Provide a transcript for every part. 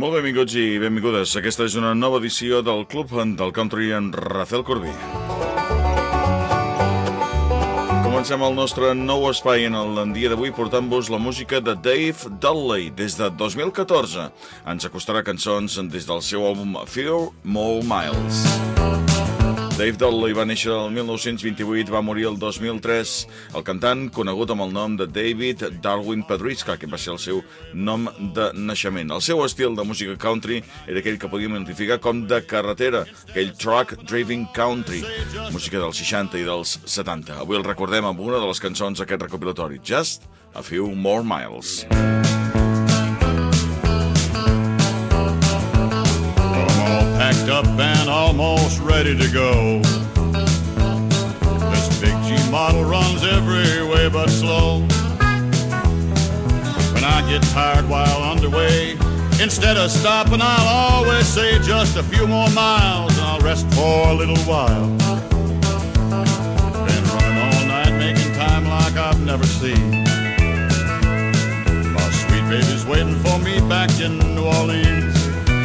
Molt benvinguts i benvingudes. Aquesta és una nova edició del Club del Country en Rafael Corbí. Comencem el nostre nou espai en el dia d'avui portant-vos la música de Dave Dudley des de 2014. Ens acostarà cançons des del seu àlbum Few More Miles. Dave Dudley va néixer el 1928, va morir el 2003. El cantant, conegut amb el nom de David Darwin Pedriska, que va ser el seu nom de naixement. El seu estil de música country era aquell que podíem identificar com de carretera, aquell truck driving country, música dels 60 i dels 70. Avui el recordem amb una de les cançons d'aquest recopilatori, Just a Few More Miles. Packed up and almost ready to go. This big G model runs every way but slow. When I get tired while underway, instead of stopping I'll always say just a few more miles and I'll rest for a little while. Been running all night making time like I've never seen. My sweet baby's waiting for me back in New Orleans.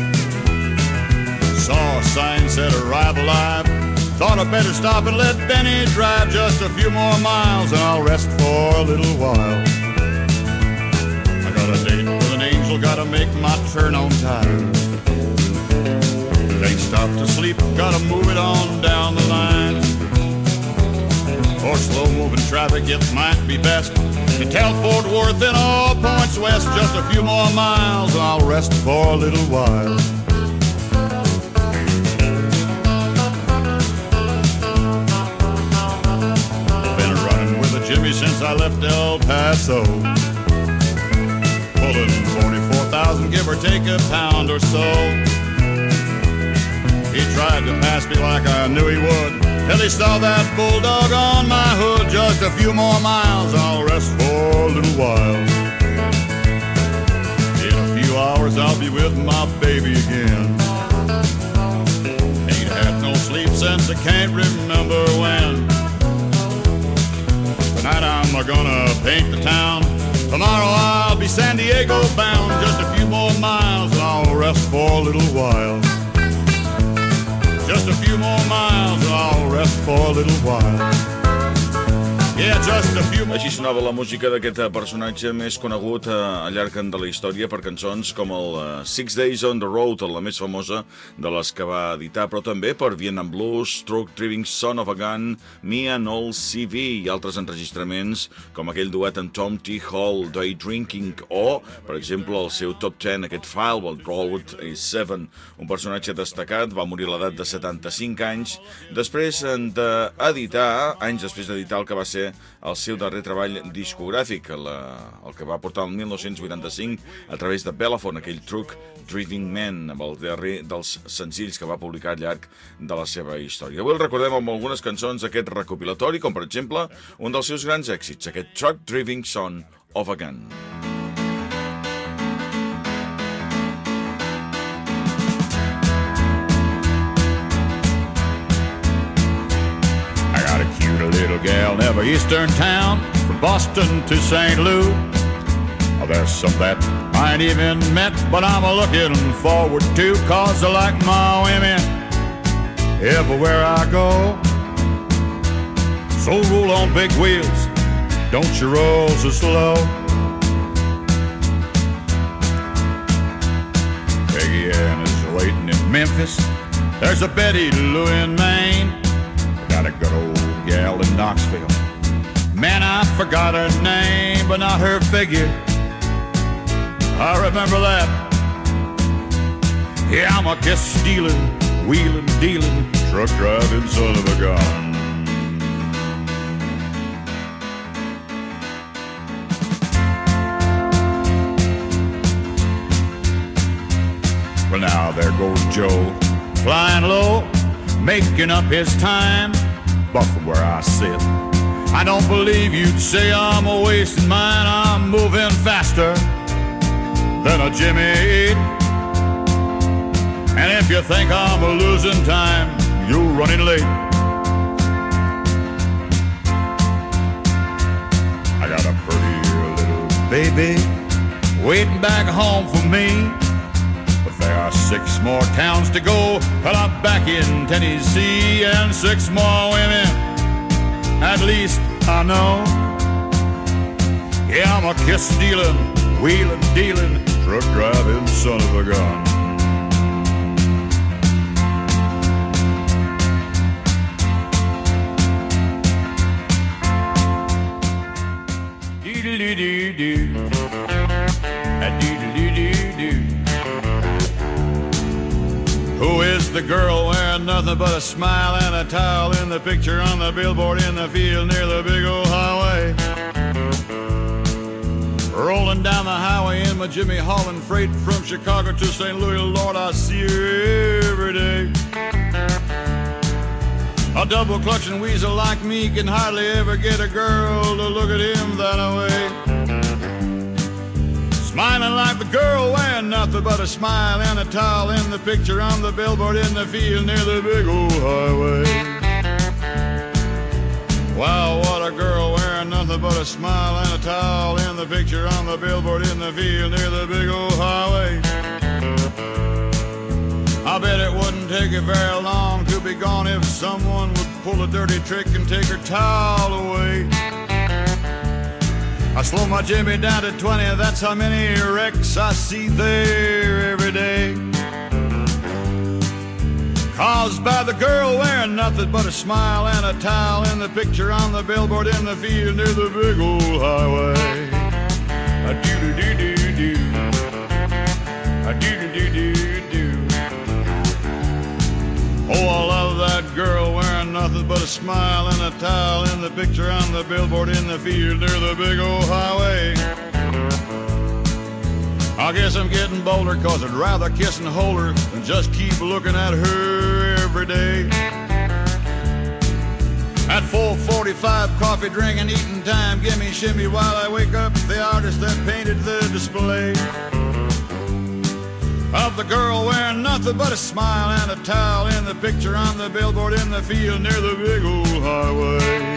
Saw a sign said arrive alive. Thought I'd better stop and let Benny drive just a few more miles and I'll rest for a little while. I got a date with an angel, gotta make my turn on time. Can't stop to sleep, gotta move it on down the line. For slow-moving traffic it might be best to tell Fort Worth and all points west just a few more miles and I'll rest for a little while. Jimmy since I left El Paso, pulling 44,000 give or take a pound or so. He tried to pass me like I knew he would, till he saw that bulldog on my hood. Just a few more miles, I'll rest for a little while. In a few hours I'll be with my baby again. Ain't had no sleep since I can't remember when. Tonight I'm gonna paint the town. Tomorrow I'll be San Diego bound. Just a few more miles and I'll rest for a little while. Just a few more miles and I'll rest for a little while. Yeah, just a few more. Així sonava la música d'aquest personatge més conegut al llarg de la història per cançons com el 6 Days on the Road, la més famosa de les que va editar, però també per Vietnam Blues, Truck Driving Son of a Gun, Me and Old CV i altres enregistraments com aquell duet amb Tom T. Hall, Day Drinking, o, per exemple, el seu top 10, aquest Firewall, Road 7, un personatge destacat, va morir a l'edat de 75 anys, després d'editar, anys després d'editar el que va ser el seu darrer treball discogràfic, el que va portar el 1985 a través de Bellafon, aquell Truck Driving Man, amb el darrer dels senzills que va publicar al llarg de la seva història. Avui el recordem amb algunes cançons d'aquest recopilatori, com per exemple un dels seus grans èxits, aquest Truck Driving Son of a Gun. Little gal, never eastern town, from Boston to St. Louis. Oh, there's some that I ain't even met, but I'm a-looking forward to, 'cause I like my women everywhere I go. So roll on big wheels, don't you roll so slow. Peggy Ann is waiting in Memphis. There's a Betty Lou in Maine. Got a good old gal in Knoxville. Man, I forgot her name, but not her figure. I remember that. Yeah, I'm a kiss stealing, wheeling, dealing, truck driving son of a gun. Well, now there goes Joe, flying low, making up his time. But from where I sit, I don't believe you'd say I'm a-wasting mine. I'm moving faster than a Jimmy 8. And if you think I'm a-losing time, you're running late. I got a pretty little baby waiting back home for me. Got 6 more towns to go till I'm back in Tennessee, and 6 more women, at least I know. Yeah, I'm a kiss-stealing, wheeling-dealing, truck-driving son of a gun. Do-do-do-do-do. Do-do-do-do-do. Who is the girl wearing nothing but a smile and a towel in the picture on the billboard in the field near the big old highway? Rolling down the highway in my Jimmy Holland freight from Chicago to St. Louis, Lord, I see her every day. A double-clutching weasel like me can hardly ever get a girl to look at him that way. Smiling like the girl wearing nothing but a smile and a towel in the picture on the billboard in the field near the big old highway. Wow, what a girl wearing nothing but a smile and a towel in the picture on the billboard in the field near the big old highway. I bet it wouldn't take her very long to be gone if someone would pull a dirty trick and take her towel away. I slow my Jimmy down to 20, that's how many wrecks I see there every day. Caused by the girl wearing nothing but a smile and a towel in the picture on the billboard in the field near the big old highway. A-doo-doo-doo-doo-doo. A-doo-doo-doo-doo-doo. Oh, I love that girl wearing nothing but a smile and a towel in the picture on the billboard in the field near the big old highway. I guess I'm getting bolder, 'cause I'd rather kiss and hold her than just keep looking at her every day. At 4:45, coffee drinking, eating time, gimme shimmy while I wake up the artist that painted the display of the girl wearing nothing but a smile and a towel in the picture on the billboard in the field near the big old highway.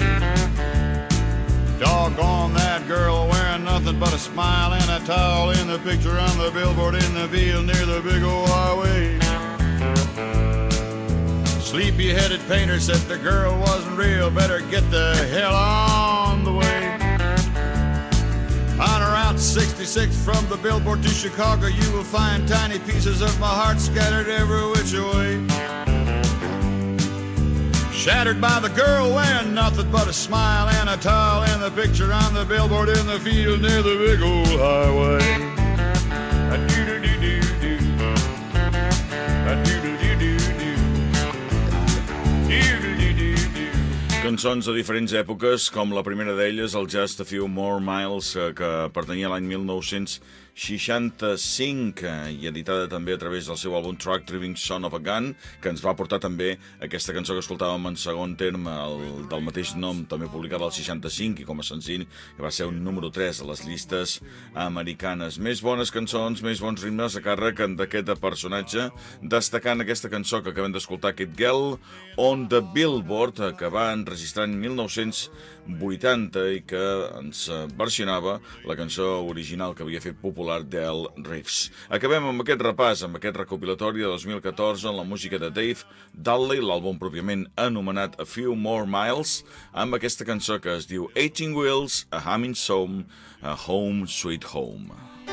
Doggone that girl wearing nothing but a smile and a towel in the picture on the billboard in the field near the big old highway. Sleepy-headed painter said the girl wasn't real, better get the hell on the way. On Route 66 from the billboard to Chicago, you will find tiny pieces of my heart scattered every which way. Shattered by the girl wearing nothing but a smile and a towel in the picture on the billboard in the field near the big old highway. A-doo-doo-doo-doo-doo. A-doo-doo-doo-doo-doo. Doo-doo-doo-doo-doo. Cançons de diferents èpoques, com la primera d'elles, el Just a Few More Miles, que pertanyia a l'any 1965 i editada també a través del seu àlbum Truck Driving Son of a Gun, que ens va portar també aquesta cançó que escoltàvem en segon terme, del mateix nom, també publicada al 65 i com a senzill, que va ser un número 3 a les llistes americanes. Més bones cançons, més bons ritmes a càrrec d'aquest personatge, destacant aquesta cançó que acabem d'escoltar, Kid Girl on the Billboard, que va enregistrar en 1980 i que ens versionava la cançó original que havia fet popular Del Reeves. Acabem amb aquest repàs, amb aquest recopilatori de 2014 en la música de Dave Dudley, l'àlbum pròpiament anomenat A Few More Miles, amb aquesta cançó que es diu 18 Wheels, A Humming Song, A Home Sweet Home.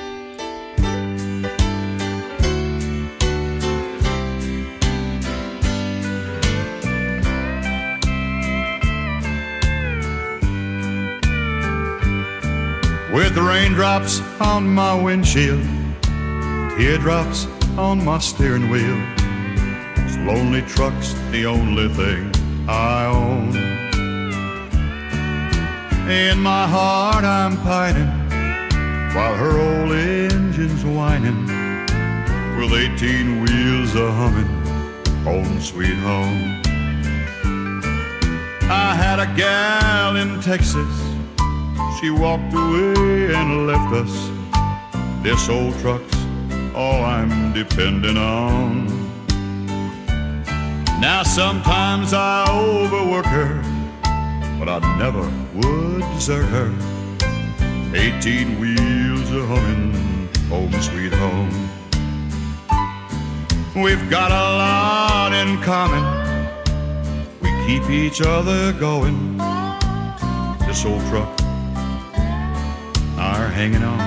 With raindrops on my windshield, teardrops on my steering wheel, this lonely truck's the only thing I own. In my heart I'm pining, while her old engine's whining, with 18 wheels a-humming, home sweet home. I had a gal in Texas, she walked away and left us. This old truck's all I'm depending on. Now sometimes I overwork her, but I never would desert her. 18 wheels a-humming, home sweet home. We've got a lot in common. We keep each other going. This old truck, are hanging on.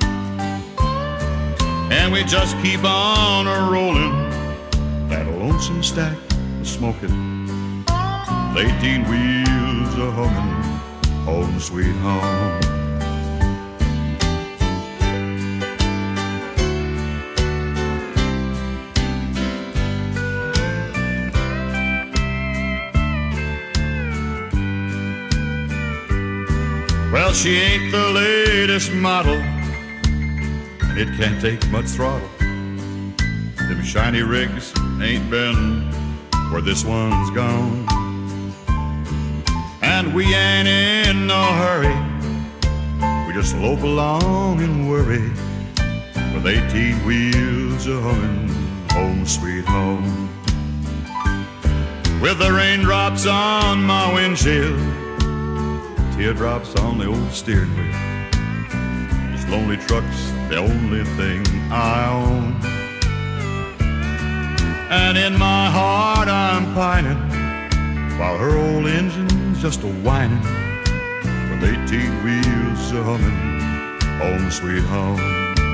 And we just keep on a-rolling. That lonesome stack is smoking. 18 wheels a-humming. Home sweet home. Well, she ain't the latest model, and it can't take much throttle. Them shiny rigs ain't been where this one's gone. And we ain't in no hurry, we just lope along and worry, with 18 wheels a-humming, home sweet home. With the raindrops on my windshield, teardrops on the old steering wheel. This lonely truck's the only thing I own. And in my heart I'm pining, while her old engine's just a-whining, with 18 wheels a-humming, home sweet home.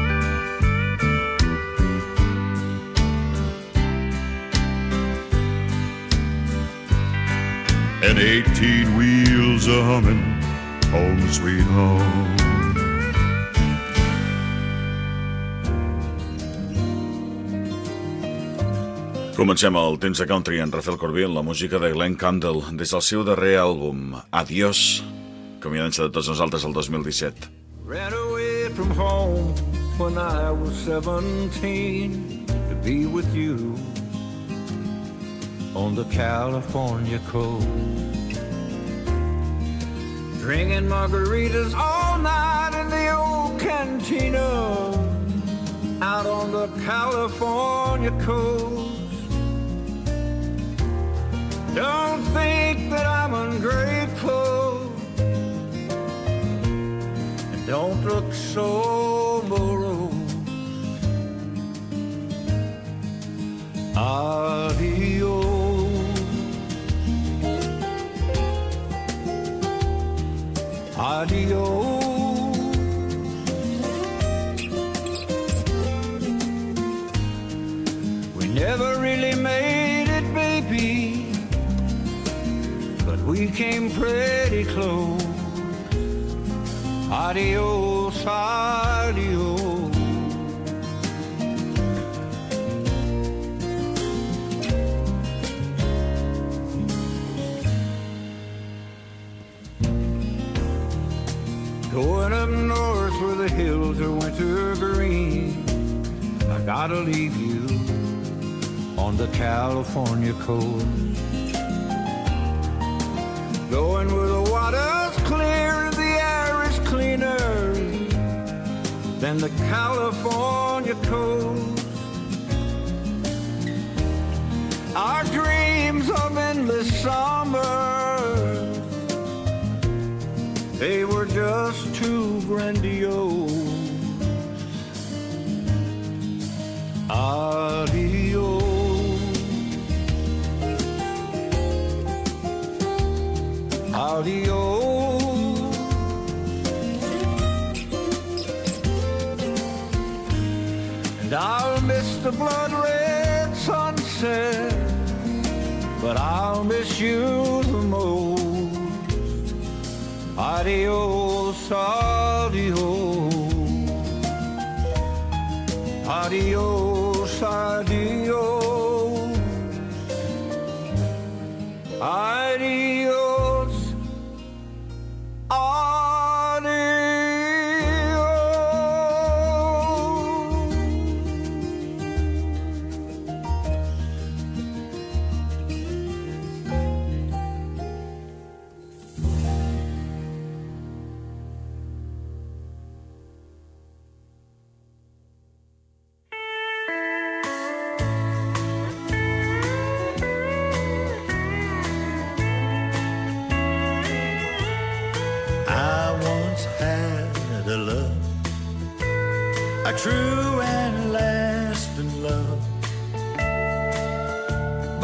And 18 wheels a-humming, home sweet home. Comencem el temps de country en Rafael Corbí, la música de Glenn Campbell, des del seu darrer àlbum, Adiós, convidança de tots nosaltres el 2017. Ran away from home when I was 17 to be with you on the California coast, drinking margaritas all night in the old cantina out on the California coast. Don't think that I'm ungrateful, and don't look so morose. Adios. Adios. We never really made it, baby, but we came pretty close. Adios, adios. Going up north where the hills are winter green, I gotta leave you on the California coast. Going where the water's clear and the air is cleaner than the California coast. Our dreams of endless summers, they were just too grandiose. Adios. Adios. And I'll miss the blood-red sunset, but I'll miss you the most. Adios, adios. Adios, adios. Adios. A true and lasting love.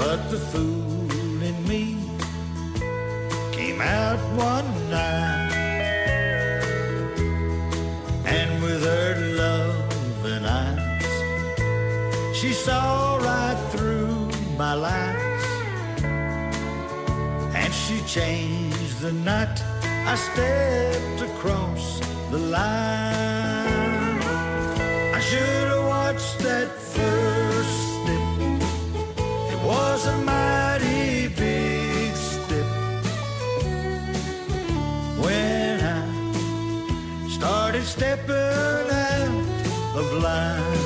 but the fool in me came out one night, and with her loving eyes, she saw right through my lies, and she changed the night I stepped across the line. I should have watched that first step. It was a mighty big step. When I started stepping out of line,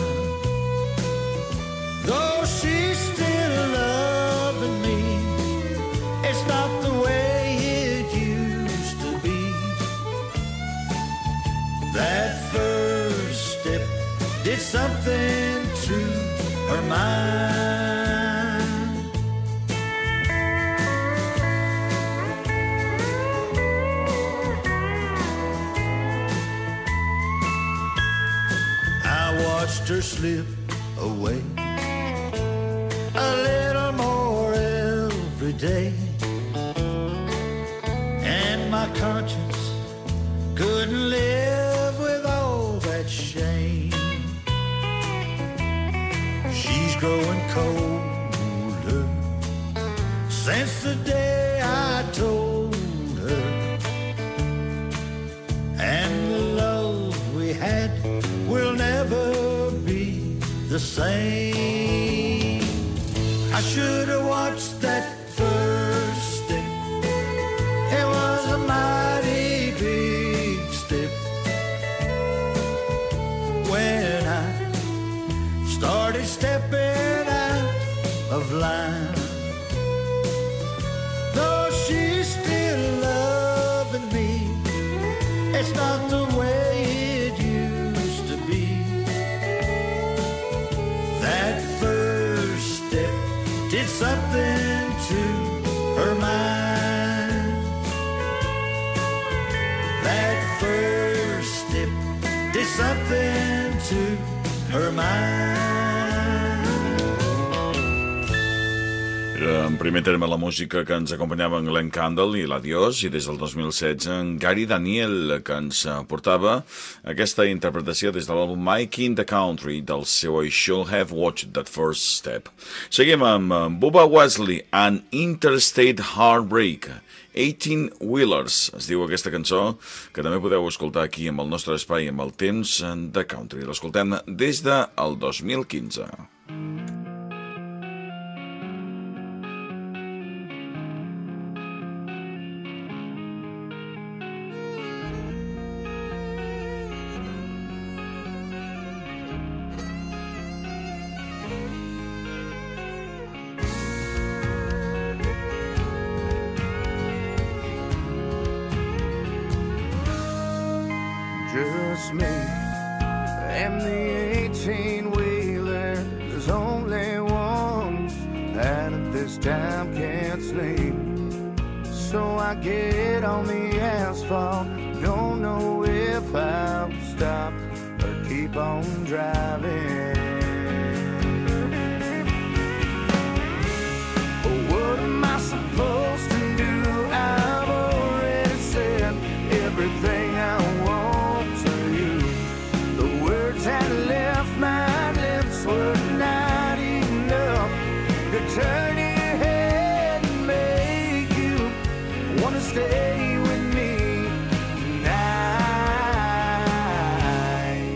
though she's still loving me, it's not the way it used to be. That first step did something to her mind. I watched her slip away a little more every day, and my conscience couldn't live with all that shame. She's growing colder since the day I told her, and the love we had will never be the same. I should have watched that first step. It was a mighty big step. When I started stepping out of line, though she's still loving me, it's not the way it used to be. That first step did something to her mind. That first step did something to her mind. Era en primer terme la música que ens acompanyava en Glenn Campbell i l'Adiós, i des del 2016 en Gary Daniel, que ens portava aquesta interpretació des de l'àlbum Mike in the Country del seu I Should Have Watched That First Step. Seguim amb Bubba Wesley and Interstate Heartbreak. 18 Wheelers es diu aquesta cançó, que també podeu escoltar aquí amb el nostre espai amb el temps de country. L'escoltem des del 2015. Just me and the 18-wheeler. There's only one, and at this time can't sleep. So I get on the asphalt, don't know if I'll stop or keep on driving. What am I supposed to do? I've already said everything I want to you. The words had left my lips were not enough to turn your head and make you want to stay with me tonight.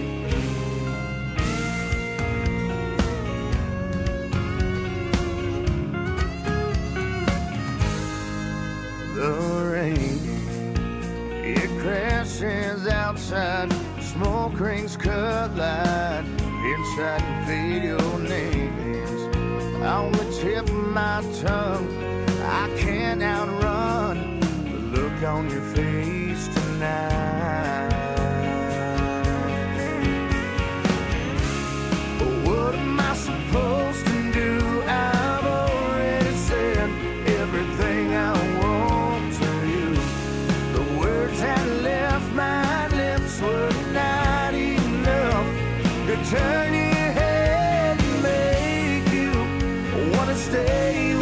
The rain, it crashes outside, smoke rings collide, inside video names on the tip of my tongue. I can't outrun the look on your face tonight. What am I supposed to do? I've already said everything I want to you. The words that left my lips were not enough to turn your head and make you want to stay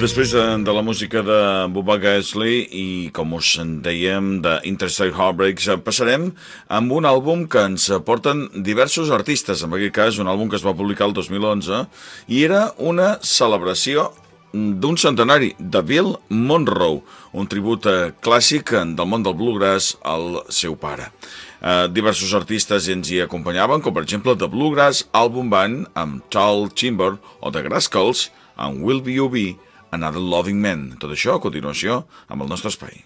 Després de la música de Bubba Gaisley i, com us dèiem, d'Interstate Heartbreaks, passarem amb un àlbum que ens porten diversos artistes. En aquest cas, un àlbum que es va publicar el 2011 i era una celebració d'un centenari de Bill Monroe, un tribut clàssic del món del bluegrass al seu pare. Diversos artistes ens hi acompanyaven, com per exemple The Bluegrass Album Band amb Tal Timber o The Graskels amb Will You Be Another Loving Man. Tot això a continuació amb el nostre espai.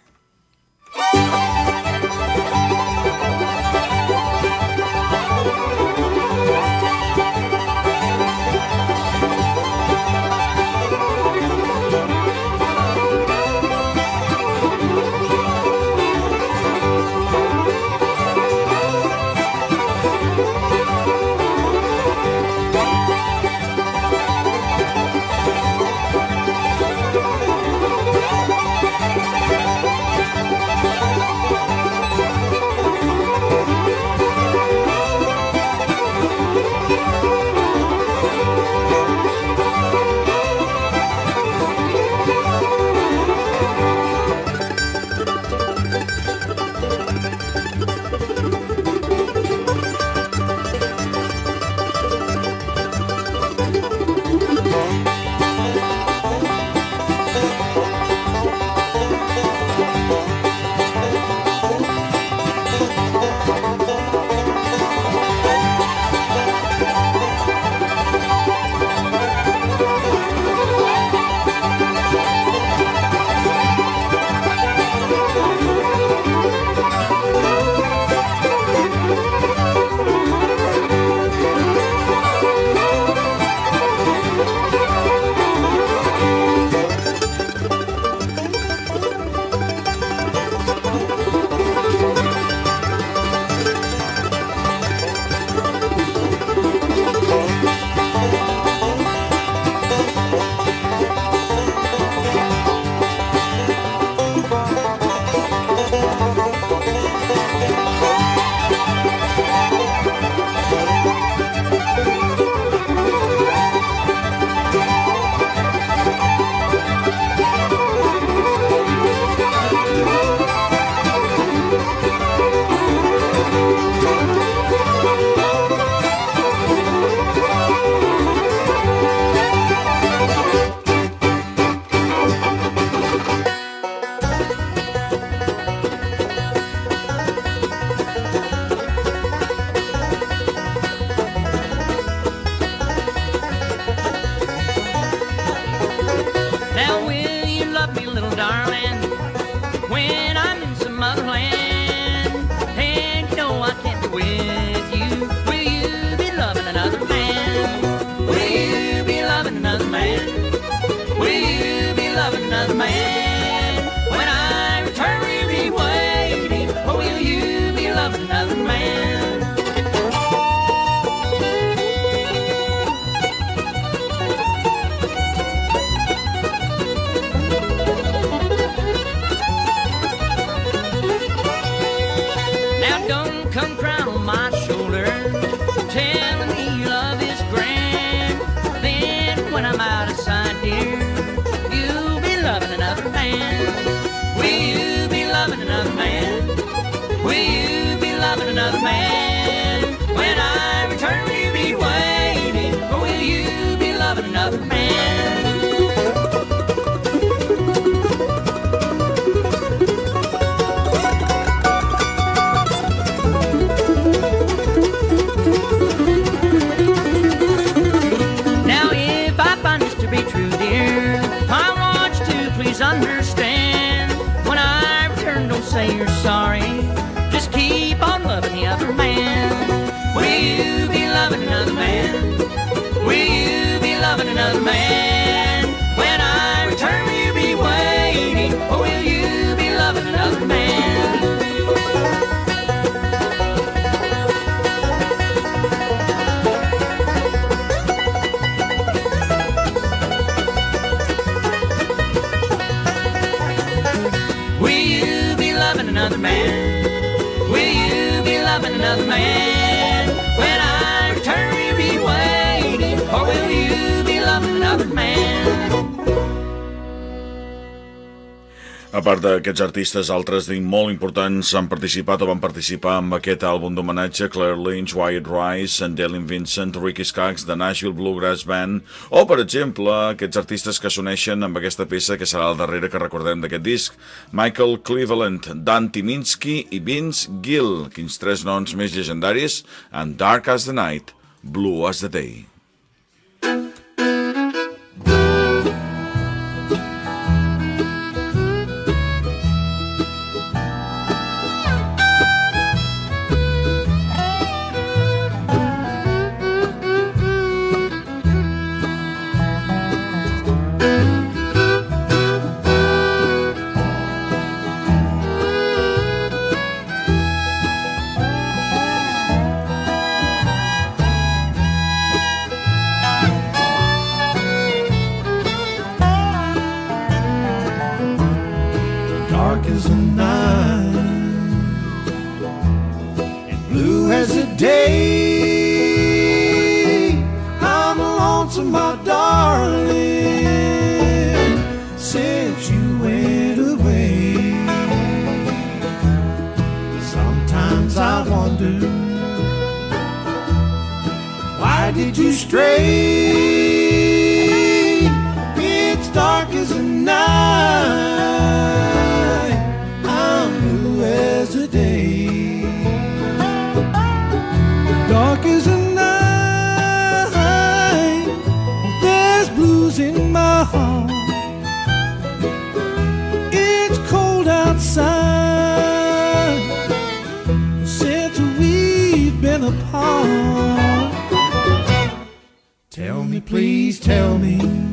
A part d'aquests artistes, altres molt importants han participat o van participar amb aquest àlbum d'homenatge: Claire Lynch, Wyatt Rice, Dylan Vincent, Ricky Skaggs, The Nashville Bluegrass Band, o, per exemple, aquests artistes que s'uneixen amb aquesta peça que serà el darrere que recordem d'aquest disc: Michael Cleveland, Dan Tyminski i Vince Gill. Quins tres noms més llegendaris! And Dark as the Night, Blue as the Day. Dark as the night and blue as the day. I'm lonesome, my darling, since you went away. Sometimes I wonder, why did you stray? It's dark as the night, as a day. Dark as a night, there's blues in my heart. It's cold outside since we've been apart. Tell me, please tell me,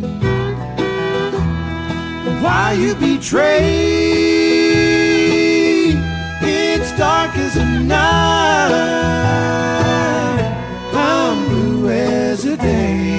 why you betrayed. It's dark as a night, I'm blue as a day.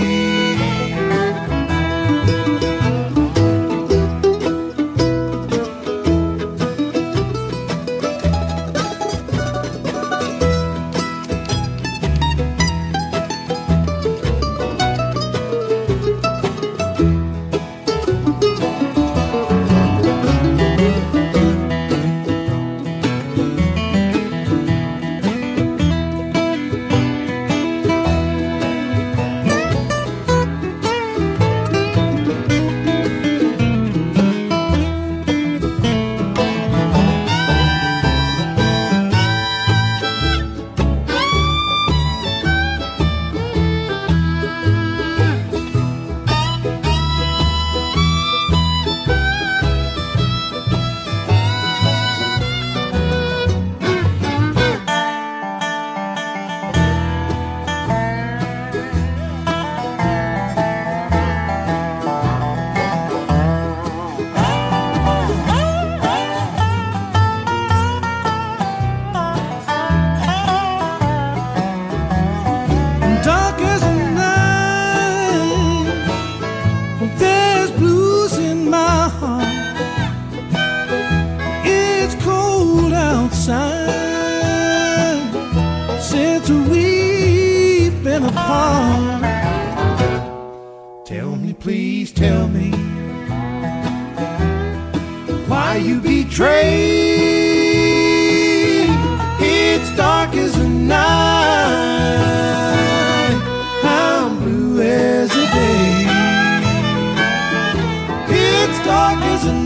Since we've been apart, tell me, please tell me, why you betrayed. It's dark as a night, I'm blue as a day. It's dark as a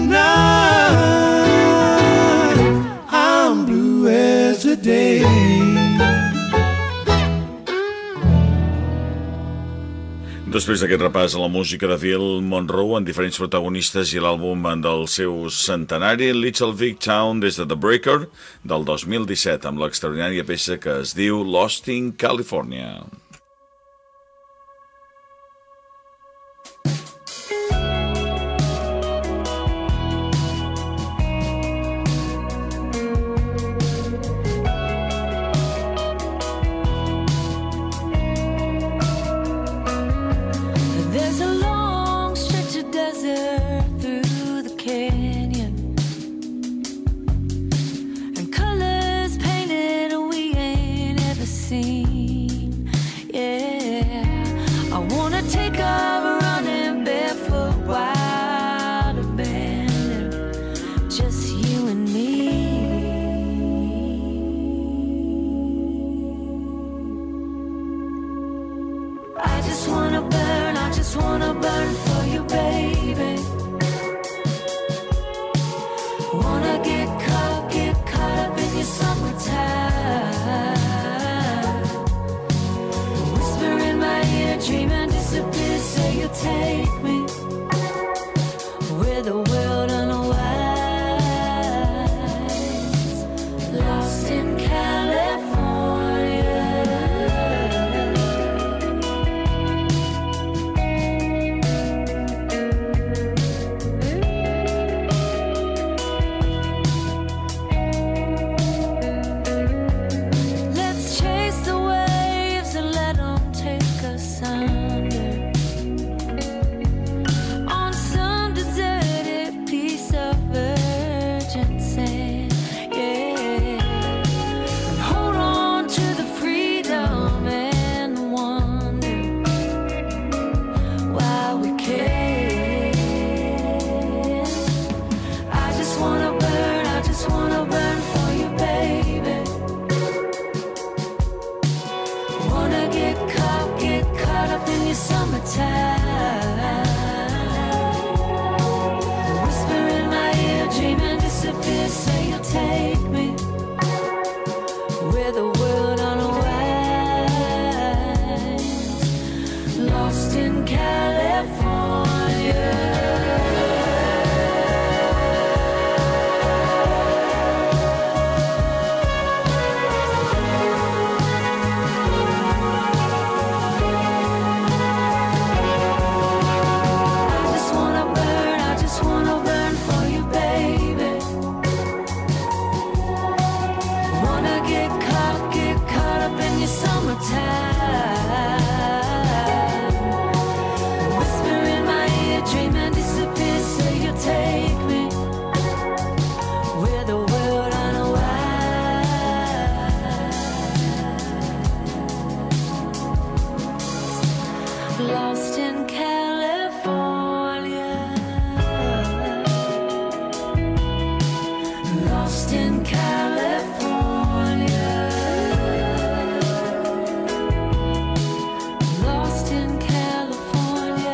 night, I'm blue as a day. Després d'aquest repàs a la música de Phil Monroe en diferents protagonistes i l'àlbum del seu centenari, Little Big Town des de The Breaker del 2017 amb l'extraordinària peça que es diu Lost in California. disappear, say you'll take me where the world unwinds, lost in California. Let's chase the waves and let them take us under on some deserted piece of virgin sand, yeah. And hold on to the freedom and the wonder while we can. I just wanna burn for you, baby. Wanna get caught up in your summertime. Whisper in my ear, dream and disappear, say you'll take me where the world unwinds, lost in California. I just wanna burn for you, baby. Wanna get caught up in your summertime. Whisper in my ear, dream and disappear, say you'll take me where the world unwinds, lost in California, lost in California, lost in California.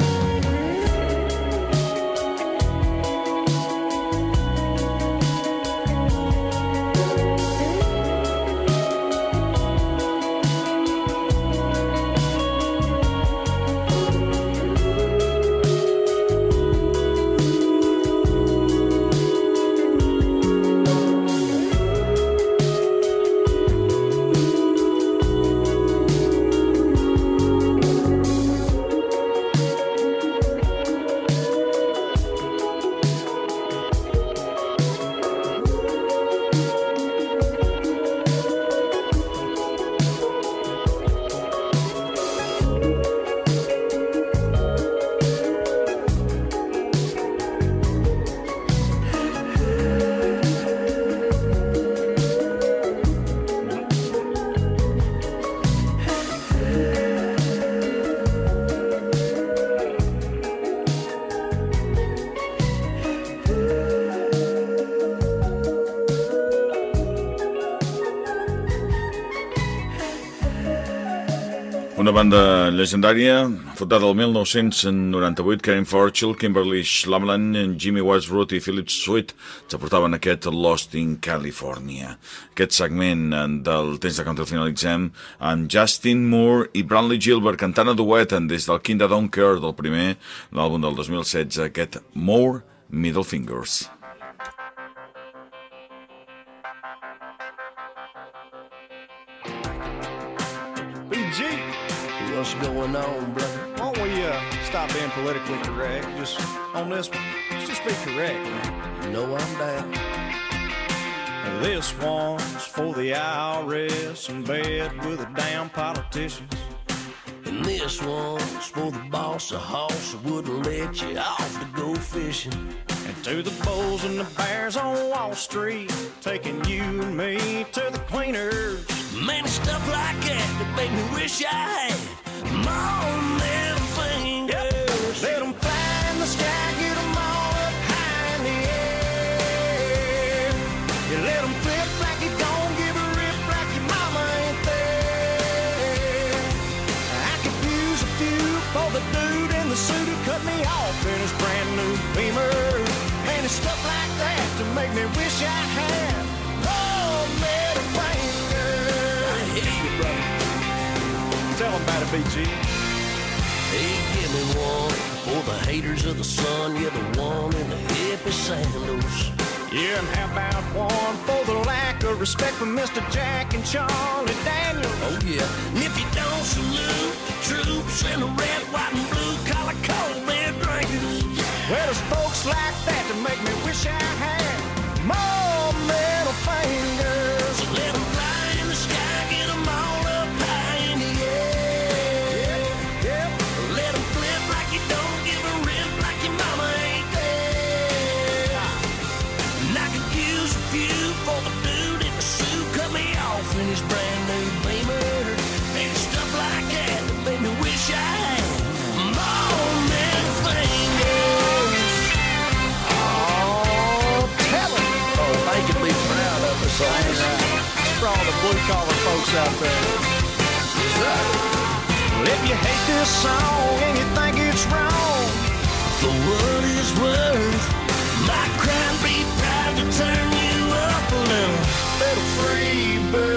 Una banda legendària, fundada el 1998, Karen Forchel, Kimberly Shamlin, Jimmy Westbrook i Philip Sweet s'aportaven aquest Lost in California. Aquest segment del temps de country el finalitzem amb Justin Moore i Brantley Gilbert cantant a duet des del Kinda Don't Care del primer, l'àlbum del 2016, aquest More Middle Fingers. BG, What's going on, brother? why don't we stop being politically correct? Just on this one, let's just be correct, man. You know I'm down. This one's for the IRS in bed with a damn politicians. And this one's for the boss of hoss who wouldn't let you off to go fishing. And to the bulls and the bears on Wall Street, taking you and me to the cleaners. Man, it's stuff like that make me wish I had more middle fingers. Let them fly in the sky, get them all up high in the air. You let them flip like you gon' give a rip like your mama ain't there. I could use a few for the dude in the suit who cut me off in his brand new Beamer. Man, it's stuff like that to make me wish I had more middle fingers. I hear you, brother. Tell them about it, BG. Hey, give me one for the haters of the sun. You're the one in the hippie sandals. Yeah, and how about one for the lack of respect for Mr. Jack and Charlie Daniels? Oh yeah, and if you don't salute the troops in the red, white, and blue collar cold beer drinkers. Well, there's folks like that that make me wish I had more middle fingers. So let them fly in the sky, get them all up high in the air. Yep. Let them flip like you don't give a rip, like your mama ain't there. And I could use a few for the dude in the suit, cut me off in his brand new Beamer. And stuff like that that made me wish I had more middle fingers. Oh, tell it. Oh, they can be proud of us, all right. It's for all the blue-collar folks out there. Well, if you hate this song and you think it's wrong, For what it's worth, my crime be proud to turn you up a little. little free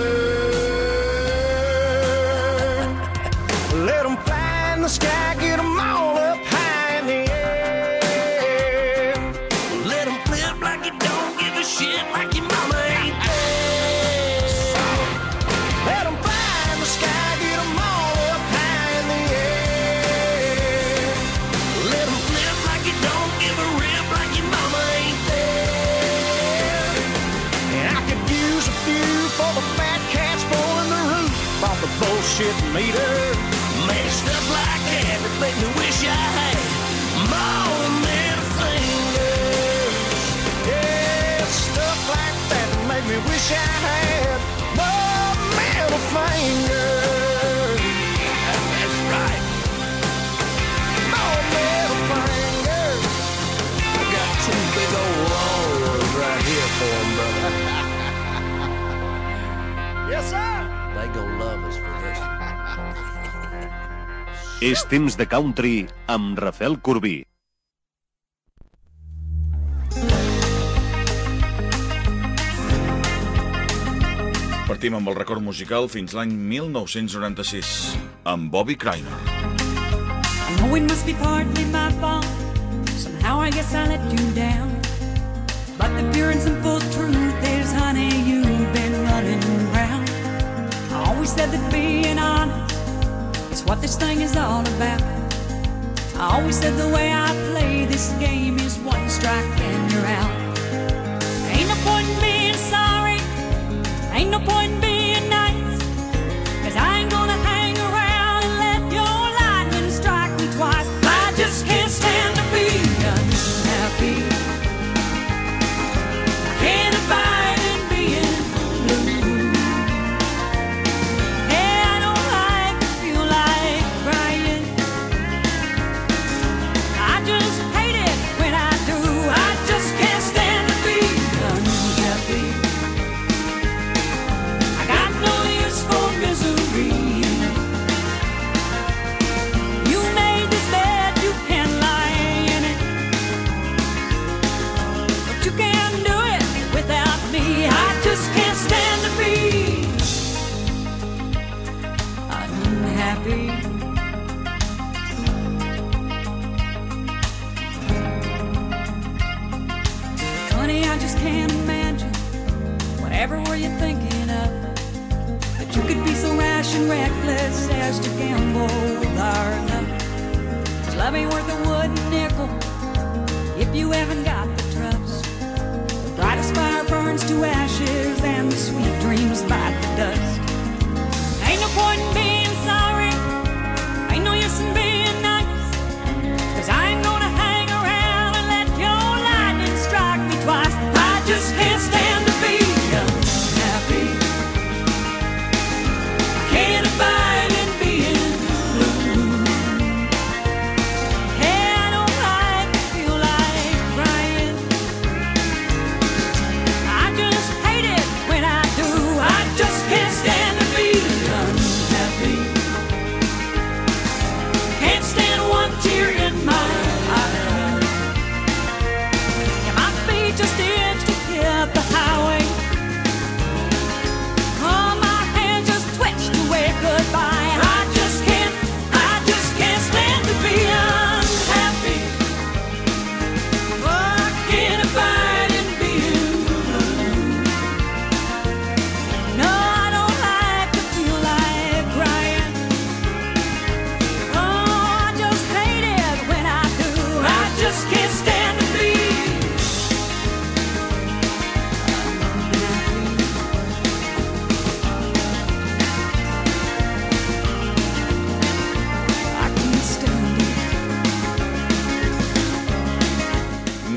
bird. Let them fly in the sky, get them all up high in the air. Let them flip like you don't give a shit, like your mama ain't there. Let them fly in the sky, get them all up high in the air. Let them flip like you don't give a rip, like your mama ain't there. And I could use a few for the fat cats blowing the roof off the bullshit meter. Man, stuff like that that make me wish I had more middle fingers. Yeah, stuff like that make me wish I had more middle fingers. That's right. More middle fingers. I got two big old long ones right here for them, brother. Yes, sir. They gon' love us for this. És temps de country amb Rafael Corbí. Partim amb el record musical fins l'any 1996, amb Bobby Krainer. I know it must be partly my fault. Somehow I guess I let you down. But the pure and simple truth is, honey, you've been running around. I always said that being honest is what this thing is all about. I always said the way I play this game is one strike and you're out. Ain't no point in being sorry, ain't no point in being nice, 'cause I ain't gonna hang around and let your lightning strike me twice. I just can't stand to be unhappy. I can't abide in being blue. Hey, I don't like to feel like crying. I just hate it when I do. I just can't stand to be unhappy. I got no use for misery. You made this bed, you can lie in it, but you can't do it without me. I just can't stand to be unhappy. Honey, I just can't imagine whatever were you thinking of, that you could be so rash and reckless as to gamble with our love. 'Cause love ain't worth a wooden nickel if you haven't got the trust. The brightest fire burns to ashes and the sweet dreams bite the dust. Ain't no point in being sorry, ain't no use in being nice, 'cause I ain't gonna hang around and let your lightning strike me twice. I just can't stand to be unhappy. I can't abide in being blue. Hey, I don't like to feel like crying. I just hate it when I do. I just can't stand to be unhappy.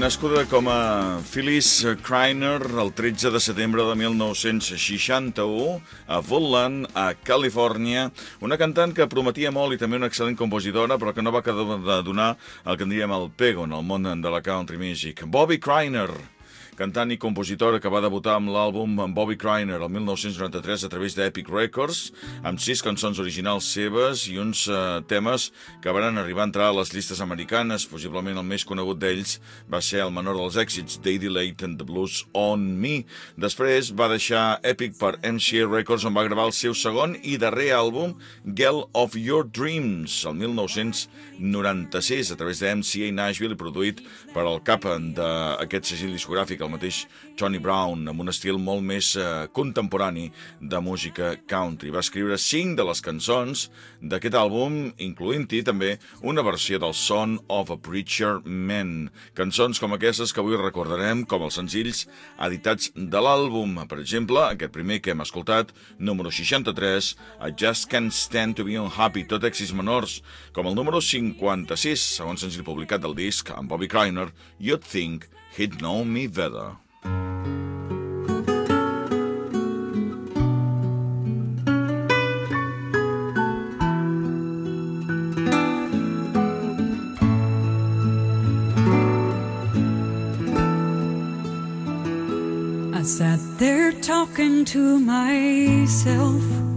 Nascuda com a Phyllis Kreiner el 13 de setembre de 1961 a Woodland, a Califòrnia, una cantant que prometia molt i també una excel·lent compositora, però que no va acabar de donar el que en diríem el pego en el món de la country music. Bobby Kreiner, cantant i compositora que va debutar amb l'àlbum Bobby Kreiner el 1993 a través d'Epic Records, amb 6 cançons originals seves i uns temes que van arribar a entrar a les llistes americanes. Possiblement el més conegut d'ells va ser el menor dels èxits, They Delayed and the Blues on Me. Després va deixar Epic per MCA Records, on va gravar el seu segon i darrer àlbum, Girl of Your Dreams, el 1996, a través de MCA Nashville i produït per el cap d'aquest segell discogràfic, el mateix Johnny Brown, amb un estil molt més contemporani de música country. Va escriure 5 de les cançons d'aquest àlbum, incloent-hi també una versió del Son of a Preacher Man. Cançons com aquestes que avui recordarem com els senzills editats de l'àlbum. Per exemple, aquest primer que hem escoltat, número 63, I Just Can't Stand to Be Unhappy, tot èxits menors, com el número 56, segon senzill publicat del disc, amb Bobby Kreiner, You'd Think He'd Know Me Better. I sat there talking to myself.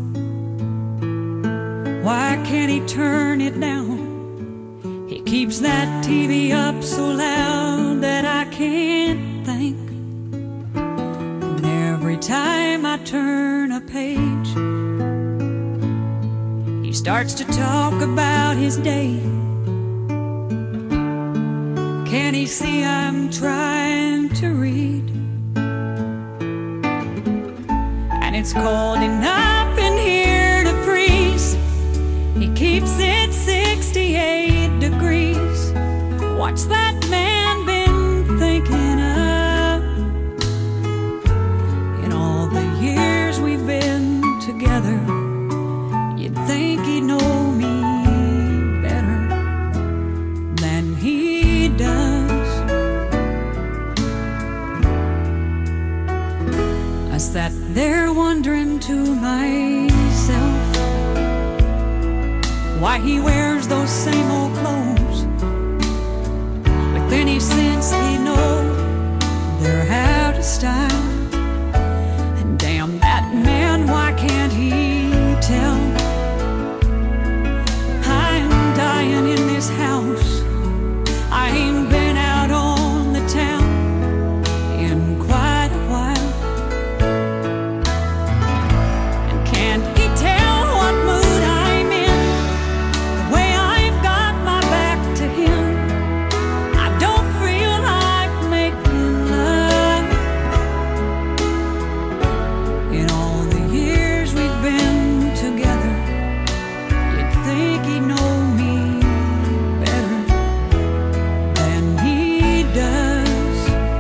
Why can't he turn it down? He keeps that TV up so loud that I can't think. And every time I turn a page, he starts to talk about his day. Can't he see I'm trying to read? And it's cold enough in here to freeze. He keeps it 68 degrees. What's that man been thinking of? In all the years we've been together, you'd think he'd know me better than he does. I sat there wondering to myself why he wears those same old clothes. With any sense he'd know they're out of style. And damn that man, why can't he tell? I'm dying in this house. I ain't been out on the town in quite a while. And can't he tell what mood I'm in? The way I've got my back to him, I don't feel like making love. In all the years we've been together, you'd think he'd know me better than he does.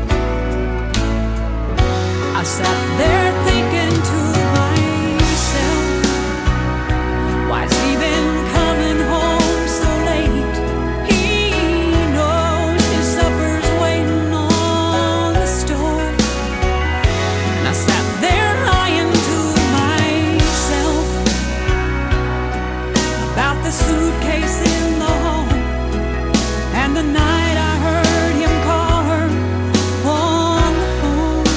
I sat there thinking to myself, why's he been coming home so late? He knows his supper's waiting on the stove. And I sat there lying to myself about the suitcase in the hall, and the night I heard him call her on the phone.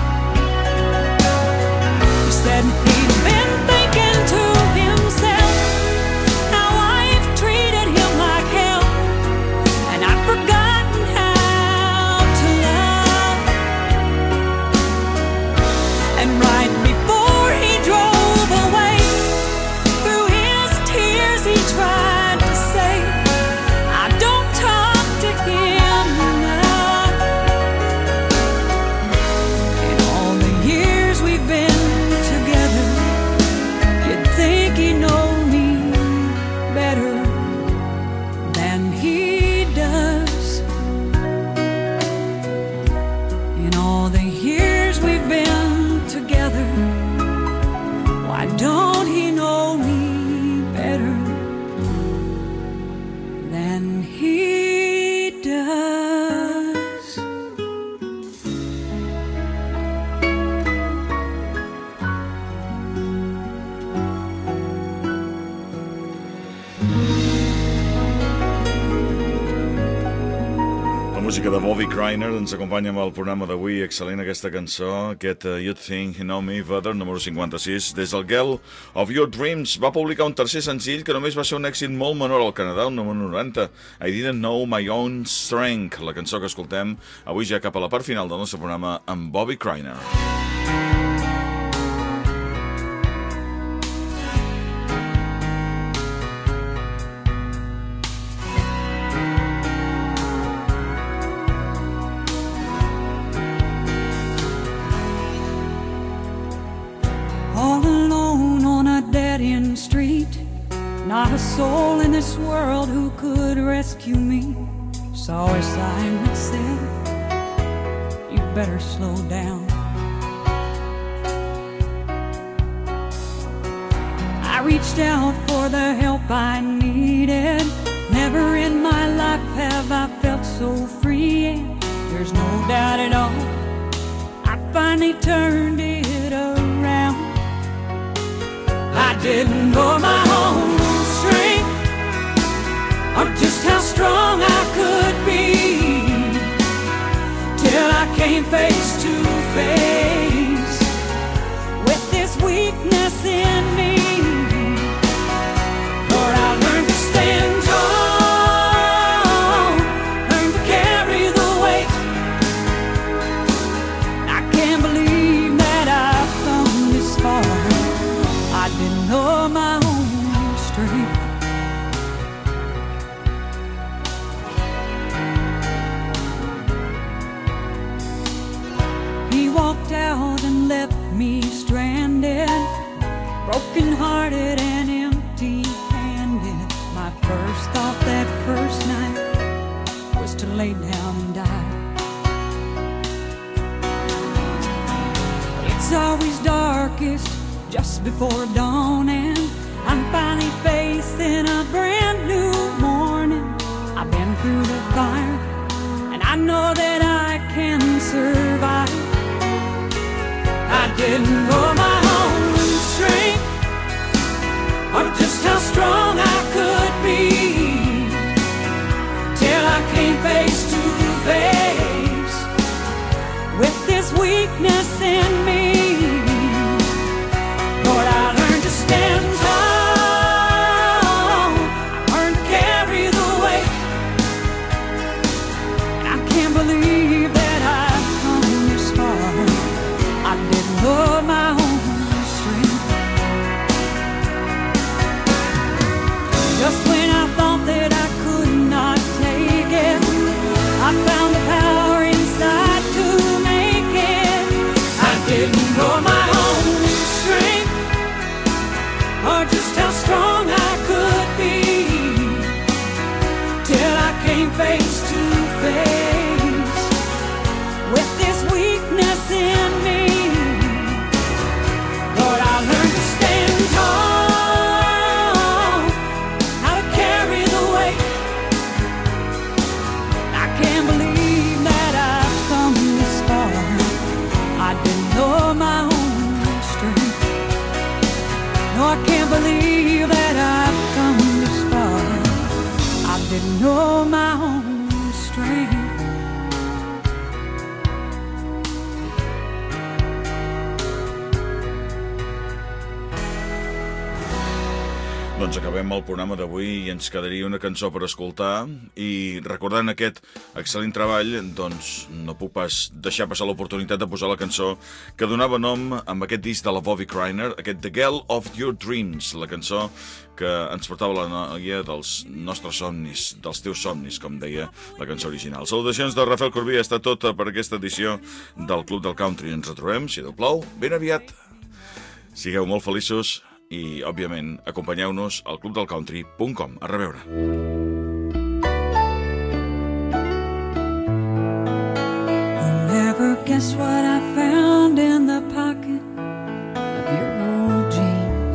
He said he'd been thinking to himself how I've treated him like hell, and I've forgotten how to love. And right before he drove away, through his tears he tried to say, I don't talk to him enough. In all the years we've been together, you'd think he'd know me better than he does. In all the years we've been together, why don't he know me better música de Bobby Criner ens acompanya amb el programa d'avui. Excel·lent aquesta cançó, aquest You Think You Know Me Better, número 56, des del Girl of Your Dreams. Va publicar un tercer senzill que només va ser un èxit molt menor al Canadà, un número 90, I Didn't Know My Own Strength, la cançó que escoltem avui ja cap a la part final del nostre programa amb Bobby Criner. Not a soul in this world who could rescue me. Saw a sign that said, you better slow down. I reached out for the help I needed. Never in my life have I felt so free, and there's no doubt at all, I finally turned it around. I didn't know my own strength, or just how strong I could be, till I came face to face with this weakness in me. Lord, I learned to stand tall, learned to carry the weight. I can't believe that I've come this far. I didn't know my own strength. He walked out and left me stranded, broken-hearted and empty-handed. My first thought that first night was to lay down and die. It's always darkest just before dawn, and I'm finally facing a brand new morning. I've been through the fire, and I know that I can survive. I didn't know my own strength, or just how strong I could be, till I came face to face with this weakness in me. Lord, I learned to stand tall, I learned to carry the weight, and I can't believe that I've come this far. I didn't know my own strength. Just when I thought that I could not take it, I found the power inside to make it. I didn't know my own strength, or just how strong I could be, till I came face to face with this weakness in me. Lord, I learned to stand tall, how to carry the weight. I can't believe that I've come this far. I didn't know my own strength. No, I can't believe that I've come this far. I didn't know my own strength. Doncs acabem el programa d'avui i ens quedaria una cançó per escoltar, i recordant aquest excel·lent treball, doncs no puc pas deixar passar l'oportunitat de posar la cançó que donava nom amb aquest disc de la Bobby Criner, aquest The Girl of Your Dreams, la cançó que ens portava la noia dels nostres somnis, dels teus somnis, com deia la cançó original. Salutacions de Rafael Corbí, ha estat tot per aquesta edició del Club del Country. Ens retrobem, si Déu plou, ben aviat. Sigueu molt feliços i, òbviament, acompanyeu-nos al clubdelcountry.com. A reveure. You'll never guess what I found in the pocket of your old jeans.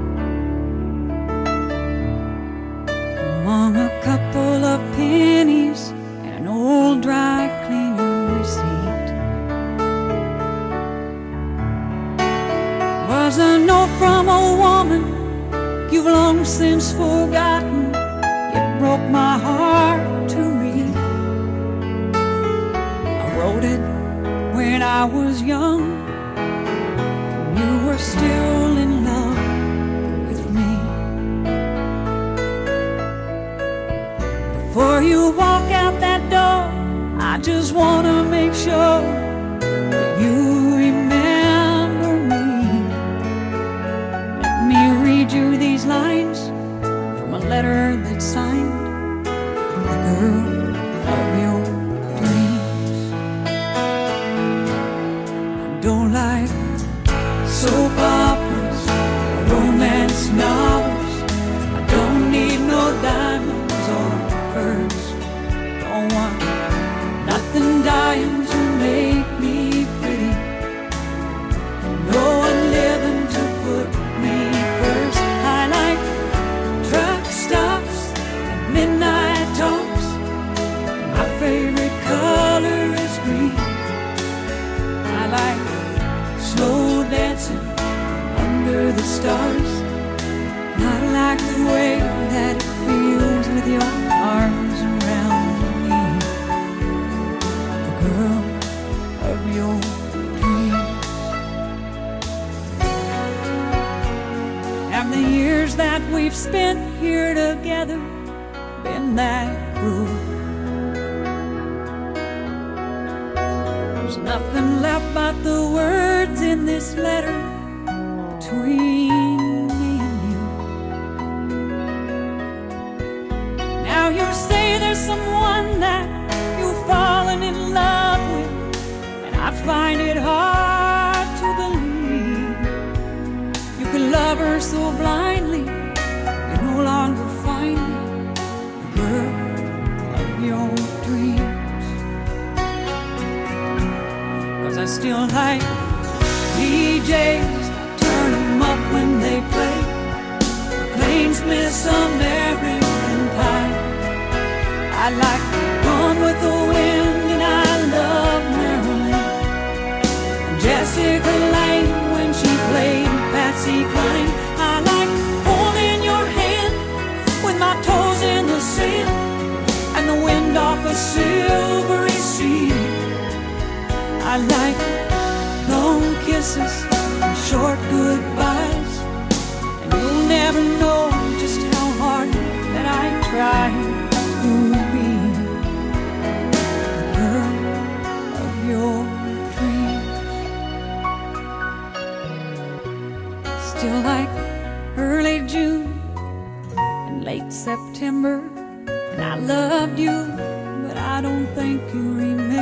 Among a couple of pennies and an old dry cleaning receipt was a note from a woman you've long since forgotten. It broke my heart to read. wrote it when I was young. You were still in love with me. Before you walk out that door, I just want to make sure that you remember me. Let me read you these lines from a letter that's signed the girl of your dreams. I don't like soap operas or romance novels. I don't need no diamonds or furs. Don't want nothing dying to make me pretty. No one living to put me first. I like truck stops and midnight talks. My favorite color is green. I like slow dancing under the stars. And I like the way that it feels with your arms around me. The girl of your dreams. Have the years that we've spent here together been that cruel? There's nothing left but the words in this letter between me and you. Now you say there's someone that you've fallen in love with, and I find it hard to believe. You could love her so blindly, you're no longer finding the girl of your dreams. 'Cause I still like DJs, turn them up when they play McLean's Miss American Pie. I like Gone with the Wind, and I love Marilyn and Jessica Lange when she played Patsy Cline. I like holding your hand with my toes in the sand and the wind off a silvery sea. I like long kisses and short goodbyes, and you'll never know just how hard that I try to be the girl of your dreams. Still like early June and late September, and I loved you, but I don't think you remember